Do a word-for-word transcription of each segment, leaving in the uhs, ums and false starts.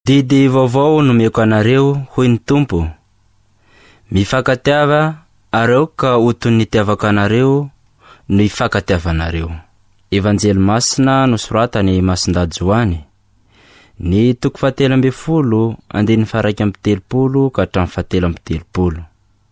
Didy vaovao nomeko anareo hoy ny Tompo. Mifankatiava areo ka ho toy ny itiavako anareo no hifankatiavanareo. Evanjely Masina nosoratany Masindady Joany, ny toko fahatelo amby folo andiny faraika amby telopolo ka hatramin'ny fahatelo amby telopolo.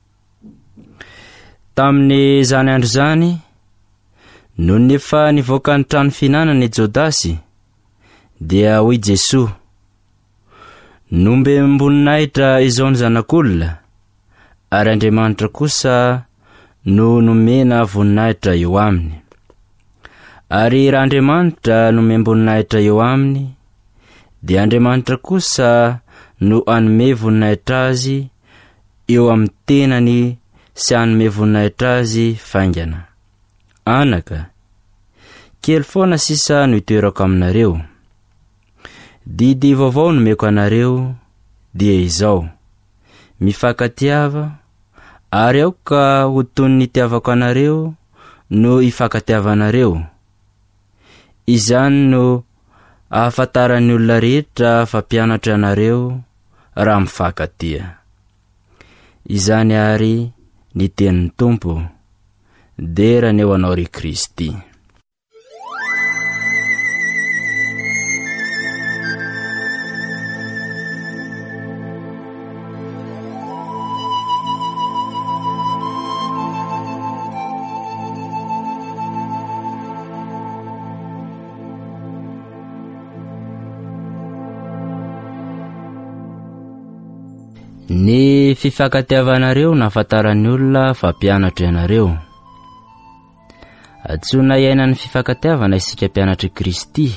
Tamin'ny zany andro zany, no nefa nivoaka ny trano fihinanana i Jodasy, dia hoy Jesoa, nombe amboninahitra izao ny zanak'olona, ary Andriamanitra kosa no nomena voninahitra eo aminy. Ary raha Andriamanitra nome amboninahitra eo aminy, dia Andriamanitra kosa no anome voninahitra azy eo amin'ny tenany sy anome voninahitra azy faingana. Anaka, kely foana sisa no itoerako aminareo. Didy vaovao nomeko anareo dia izao: mifankatiava, ary ao ka ho toy ny itiavako anareo no hifankatiavanareo. Izany no ahafantaran'ny olona rehetra fa mpianatra anareo raha mifankatia. Izany ary ny tenin'ny Tompo, dera ny eo anao ry Kristy. Ny fifankatiavanareo nahafantaran'ny olona fa mpianatra ianareo. Antsona iainan'ny fifankatiavana isika mpianatra Kristy.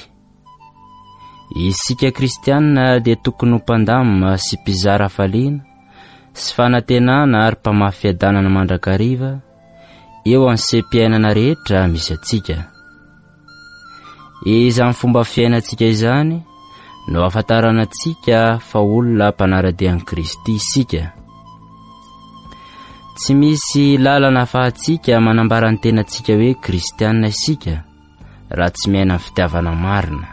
Isika Kristianina dia tokony ho mpandamina sy mpizara hafaliana sy fanantenana ary mpamafy fiadanana mandrakariva eo amin'ny seha-piainana rehetra misy atsika. Izany fomba fiainantsika izany no ahafantarana antsika fa olona mpanara-dian'i Kristy isika. Tsy misy lalana ahafahantsika manambara ny tenantsika hoe Kristianina isika raha tsy miaina amin'ny fitiavana marina.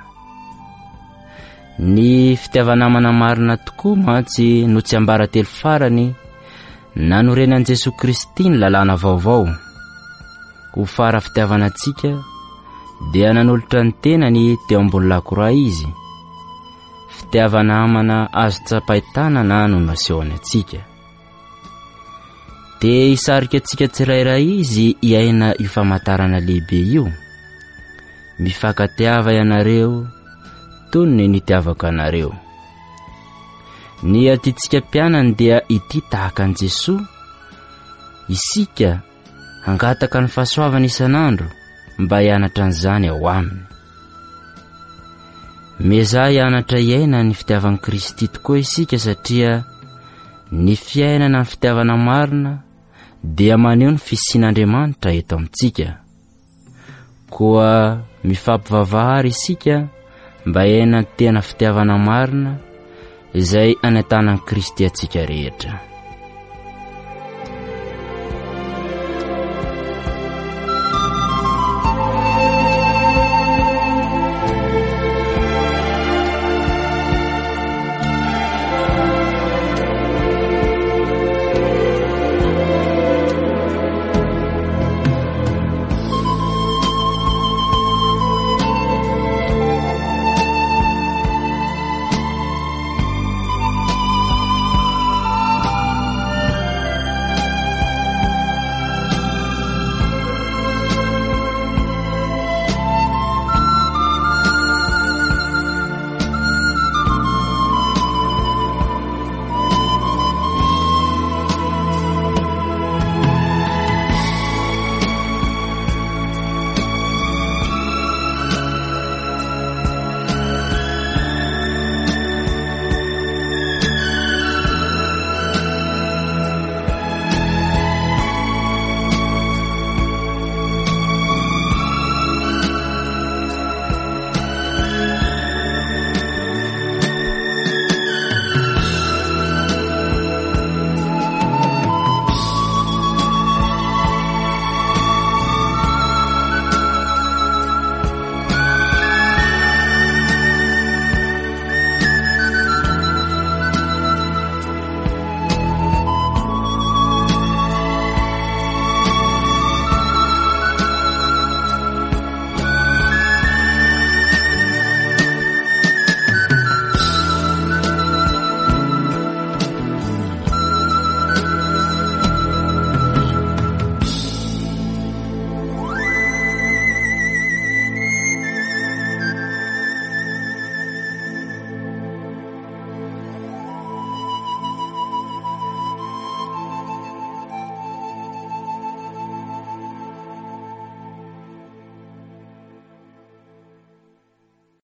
Ny fitiavanamana marina tokoa mantsy no tsy ambara telo farany nanorenan'i Jesoa Kristy ny lalàna vaovao. Ho fara fitiavana antsika dia nanolotra ny tenany teo ambony lakoroa izy. Fitiavana amana azo tsapaitana no nasehony antsika. Dia hisarika antsika tsirairay izy iaina io famantarana lehibe io: mifankatiava ianareo toy ny nitiavako anareo. Ny atintsika mpianany dia ity tahaka an'i Jesoa, isika hangataka ny fahasoavana isanandro mba hianatra an'izany ao aminy. Meza hianatra iaina ny fitiavan'i Kristy tokoa isika, satria ny fiainana ny fitiavana marina dia maneho ny fisian'Andriamanitra eto amintsika. Koa mifampivavahary isika mba hiaina ny tena fitiavana marina izay anentanan'i Kristy atsika rehetra.